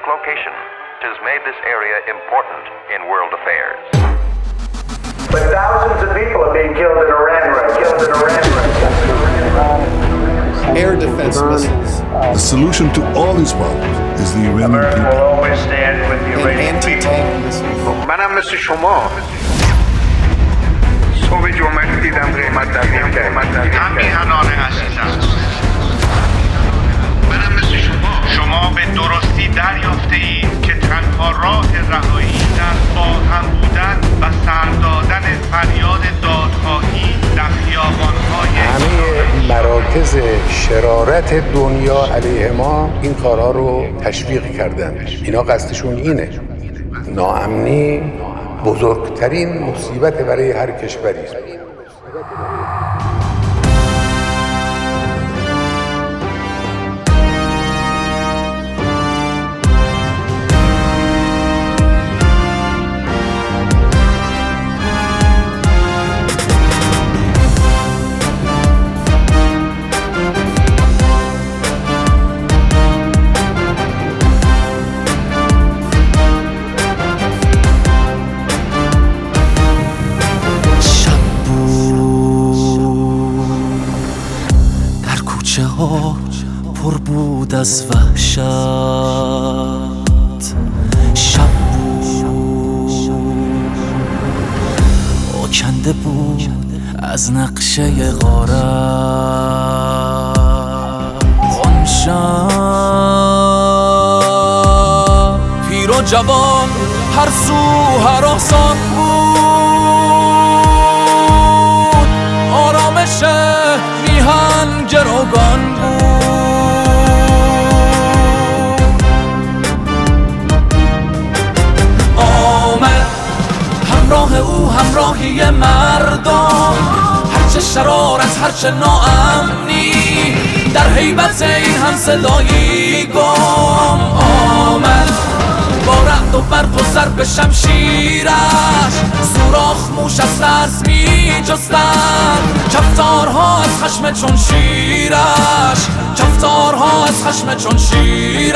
strategic location, 'tis made this area important in world affairs. But thousands of people are being killed in Iran Air defense missiles. The solution to all these problems is the Iranian America will people. always stand with the And Iranian people. anti-tank missiles. منم مثل شما صبح جمعه دیدم قیمت تغییر کرد همیهنان عزیزم منم مثل شما به درستی دریافته اید که تنها راه رهایی در با هم بودن و سر دادن فریاد دادخواهی در خیابان‌های همه مراکز شرارت دنیا علیه ما این کارها رو تشویق کردن. اینا قصدشون اینه. ناامنی بزرگترین مصیبت برای هر کشوری است. پر بود از وحشت، شب بود آکنده بود از نقشه غارت. آن شب پیر و جوان هر سو هراسان بود، آرامش میهن گروگان بود. همراه او همراهی مردم، هرچه شرارت هرچه ناامنی، در هیبت این هم صدایی گم آمد. با رعد و برق و ضرب شمشیرش سوراخ موش از ترس می جستند. کفتارها از خشم چون شیرش، کفتارها از خشم چون شیرش.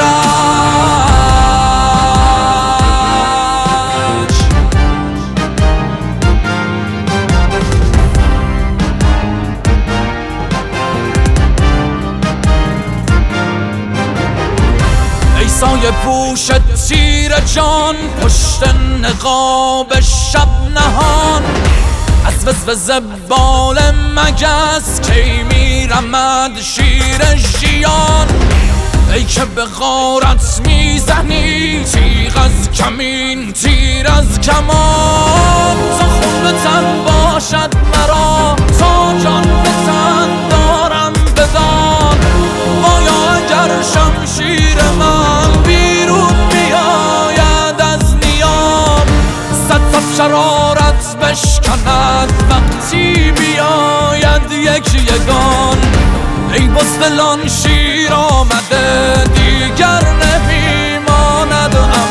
سایه پوش تیر جان، پشت نقاب شب نهان، از وزوز بال مگس کی میرمد شیر ژیان. ای که به غارت میزنی تیغ از کمین تیر از کمان. تا خون به تن باشد مرا تا جان به تن دارم بدان. آیا اگر شمشیر من بیرون بیاید از نیام، صد صف شرارت بشکند وقتی بیاید یک یگان. ای بزدلان شیر آمده دیگر نمیماند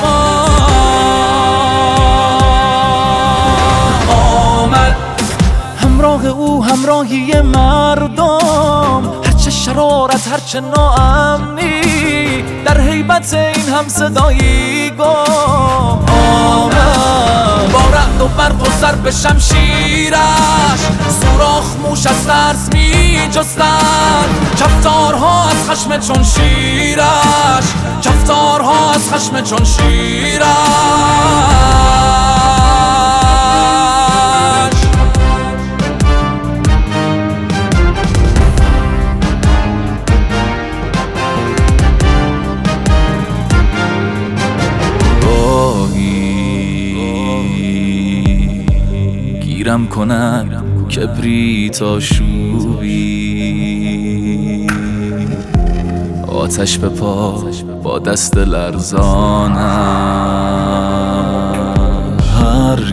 امان. آمد همراه او همراهی مردم، هرچه شرارت هرچه ناامنی، در هیبت این هم صدایی گم آمد. با رعد و برق و ضرب شمشیرش سوراخ موش از ترس می جستند. کفتارها از خشم چون شیرش، کفتارها از خشم چون شیرش. گیرم کند کبریت آشوبی، آتش به پا با دست لرزانم. هر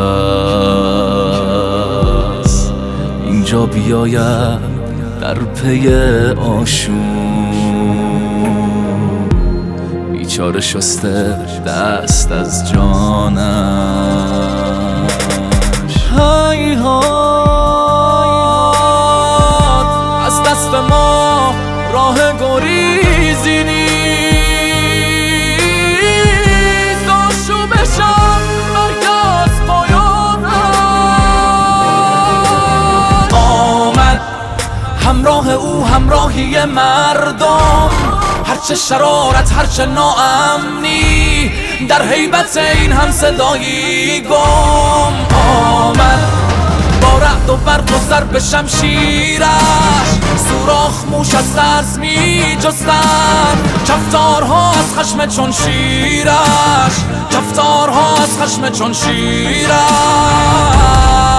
کس اینجا بیاید در پی آشوب، بیچاره شسته دست از جانم. هیهات از دست ما راه گریزی نیست، راه او همراهی مردم، هرچه شرارت هرچه ناامنی، در هیبت این هم صدایی گم آمد. با رعد و برق و ضرب شمشیرش سوراخ موش از ترس می جستن، کفتارها از خشم چون شیرش، کفتارها از خشم چون شیرش.